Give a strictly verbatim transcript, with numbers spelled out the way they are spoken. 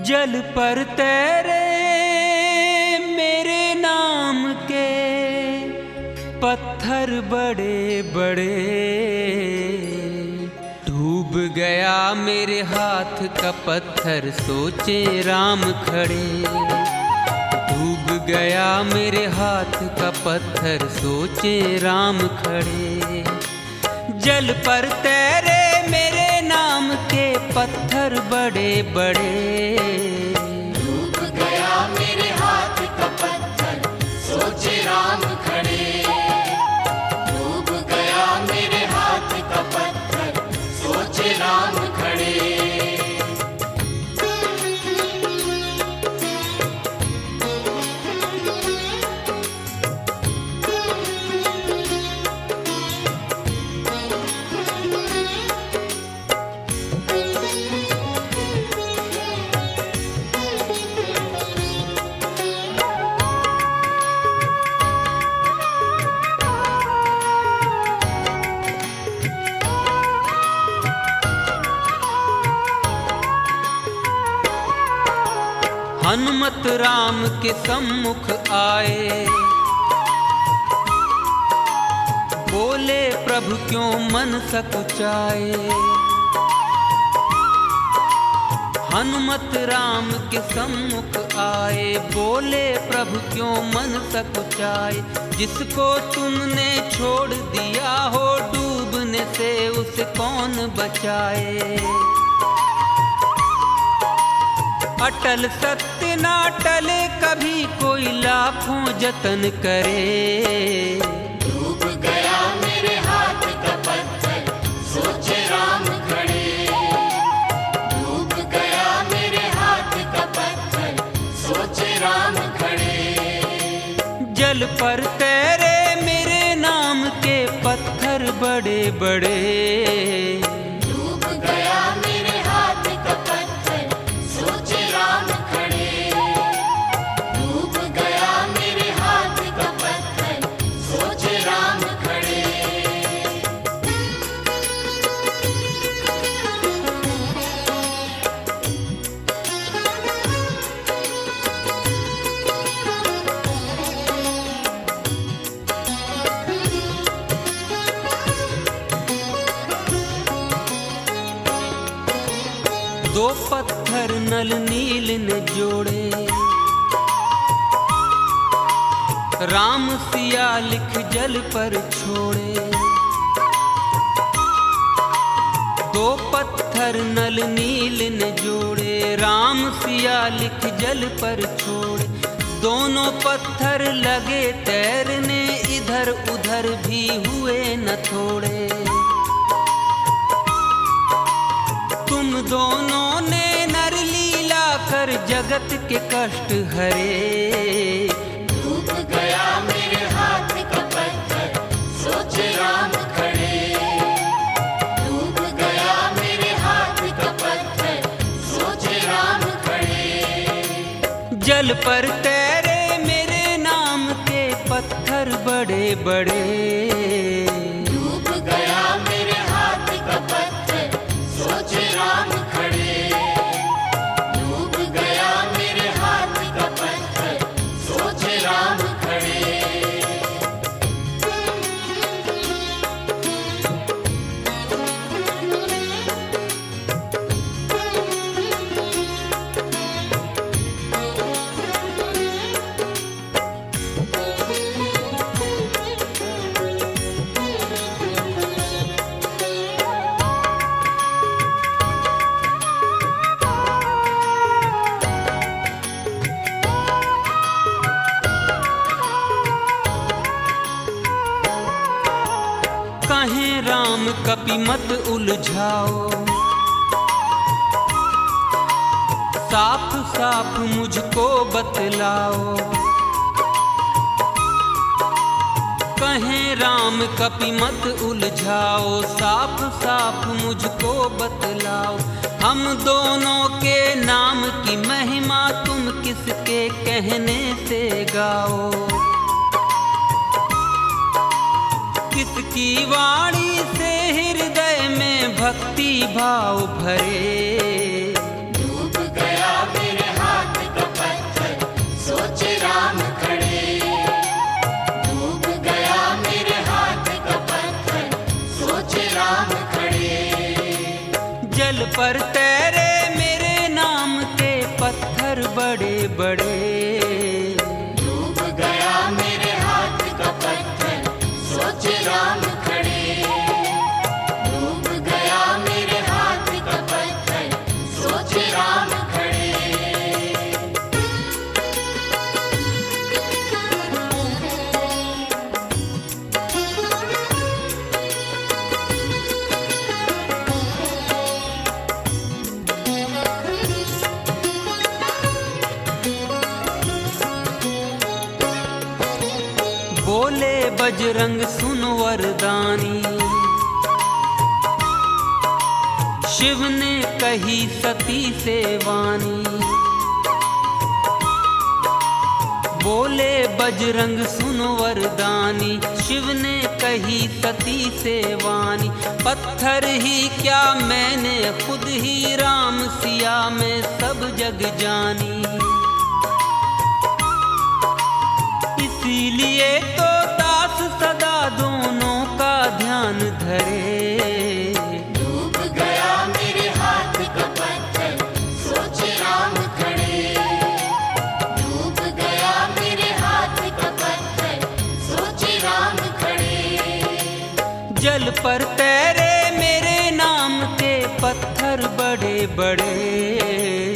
जल पर तैरे मेरे नाम के पत्थर बड़े बड़े, डूब गया मेरे हाथ का पत्थर सोचे राम खड़े। डूब गया मेरे हाथ का पत्थर सोचे राम खड़े। जल पर तैरे मेरे नाम के पत्थर बड़े बड़े, डूब गया मेरे हाथ का पत्थर सोचे राम खड़े। डूब गया मेरे हाथ का पत्थर सोचे राम खड़े। हनुमत राम के सम्मुख आए, बोले प्रभु क्यों मन सकुचाए। हनुमत राम के सम्मुख आए, बोले प्रभु क्यों मन सकुचाए। जिसको तुमने छोड़ दिया हो डूबने से उसे कौन बचाए। अटल सत्य ना टले कभी कोई लाखों जतन करे। डूब गया मेरे हाथ का पत्थर सोचे राम खड़े। डूब गया मेरे हाथ का पत्थर सोचे राम खड़े। जल पर तैरे मेरे नाम के पत्थर बड़े बड़े, डूब गया मेरे हाथ का पत्थर सोचे राम खड़े। डूब गया मेरे हाथ का पत्थर सोचे राम खड़े। दो पत्थर नल नील ने जोड़े, राम सिया लिख जल पर छोड़े। दो पत्थर नल नील ने जोड़े, राम सिया लिख जल पर छोड़े। दोनों पत्थर लगे तैरने, इधर उधर भी हुए न थोड़े। तुम दोनों ने नर लीला कर जगत के कष्ट हरे। डूब गया मेरे हाथ का पत्थर सोचे राम खड़े। डूब गया मेरे हाथ का पत्थर सोचे राम खड़े। जल पर तैरे मेरे नाम के पत्थर बड़े बड़े, डूब गया मेरे हाथ का पत्थर सोचे राम खड़े। डूब गया मेरे हाथ का पत्थर सोचे राम खड़े। कहें राम कपि मत उलझाओ, साफ साफ मुझको बतलाओ। कहें राम कपि मत उलझाओ, साफ साफ मुझको बतलाओ। हम दोनों के नाम की महिमा तुम किसके कहने से गाओ। किसकी वाणी से हृदय में भक्ति भाव भरे। डूब गया मेरे पर तैरे मेरे नाम के पत्थर बड़े बड़े। डूब गया मेरे हाथ का पत्थर, सोचे राम खड़े। डूब गया मेरे हाथ का पत्थर, सोचे राम खड़े। बोले बजरंग सुन वरदानी, शिव ने कही सती से वाणी। बोले बजरंग सुन वरदानी, शिव ने कही सती से वाणी। पत्थर ही क्या मैंने खुद ही राम सिया में सब जग जानी। इसीलिए तो दास सदा दोनों का ध्यान धरे। डूब गया मेरे हाथ का पत्थर, सोचे राम खड़े। डूब गया मेरे हाथ का पत्थर, सोचे राम खड़े। जल पर तैरे मेरे नाम के पत्थर बड़े बड़े।